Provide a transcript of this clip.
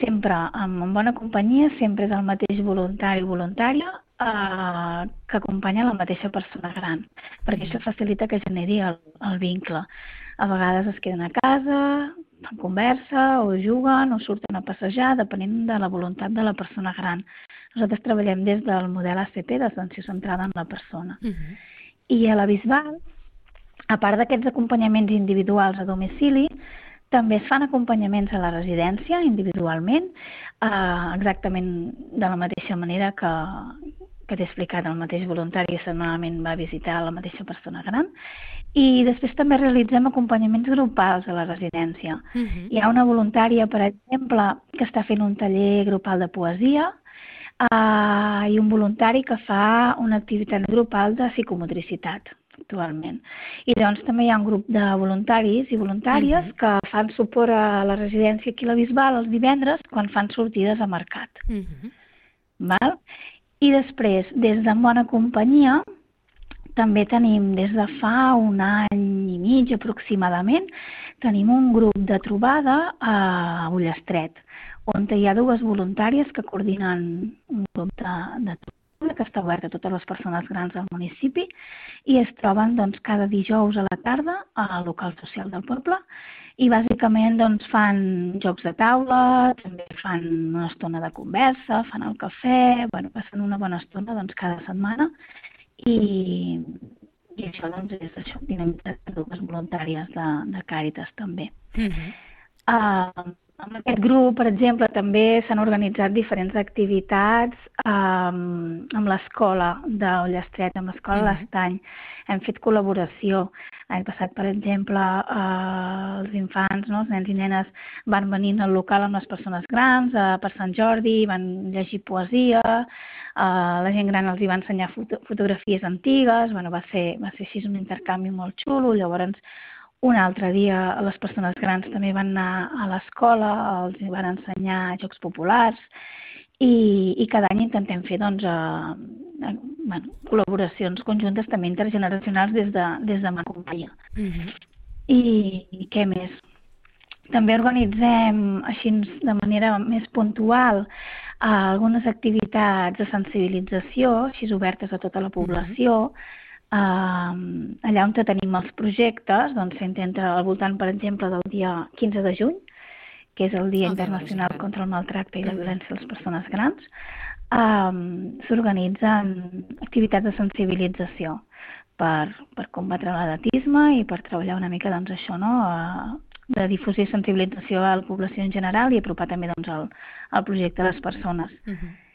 sempre en bona companyia, sempre és el mateix voluntari o voluntària que acompanya la mateixa persona gran, perquè això facilita que generi el vincle. A vegades es queden a casa, fan conversa, o juguen, o surten a passejar, depenent de la voluntat de la persona gran. Nosaltres treballem des del model ACP, d'atenció centrada en la persona. I a la Bisbal, a part d'aquests acompanyaments individuals a domicili, també es fan acompanyaments a la residència individualment, exactament de la mateixa manera que t'he explicat, el mateix voluntari setmanalment va visitar la mateixa persona gran. I després també realitzem acompanyaments grupals a la residència. Hi ha una voluntària, per exemple, que està fent un taller grupal de poesia i un voluntari que fa una activitat grupal de psicomotricitat actualment. I llavors també hi ha un grup de voluntaris i voluntàries que fan suport a la residència aquí a la Bisbal els divendres quan fan sortides a mercat. Val? I després, des de Bona Companyia, també tenim, des de fa un any i mig aproximadament, tenim un grup de trobada a Ullastret, on hi ha dues voluntàries que coordinen un grup de trobada que està obert a totes les persones grans del municipi i es troben cada dijous a la tarda al local social del poble i bàsicament fan jocs de taula, també fan una estona de conversa, fan el cafè, passen una bona estona cada setmana i això és això, dinamitat de dues voluntàries de Càritas també. En aquest grup, per exemple, també s'han organitzat diferents activitats amb l'escola d'Ullastret, amb l'escola l'Estany. Hem fet col·laboració. L'any passat, per exemple, els infants, els nens i nenes, van venir al local amb les persones grans per Sant Jordi, van llegir poesia, la gent gran els hi va ensenyar fotografies antigues, va ser així un intercanvi molt xulo. Llavors, un altre dia les persones grans també van anar a l'escola, els van ensenyar jocs populars i cada any intentem fer col·laboracions conjuntes també intergeneracionals des de Ma Companyia. I què més? També organitzem així de manera més puntual algunes activitats de sensibilització, així obertes a tota la població. Allà on tenim els projectes s'intenta al voltant, per exemple, del dia 15 de juny, que és el Dia Internacional contra el Maltracte i la Violència a les Persones Grans, s'organitzen activitats de sensibilització per combatre l'edatisme i per treballar una mica això, de difusió i sensibilització a la població en general i apropar també el projecte a les persones.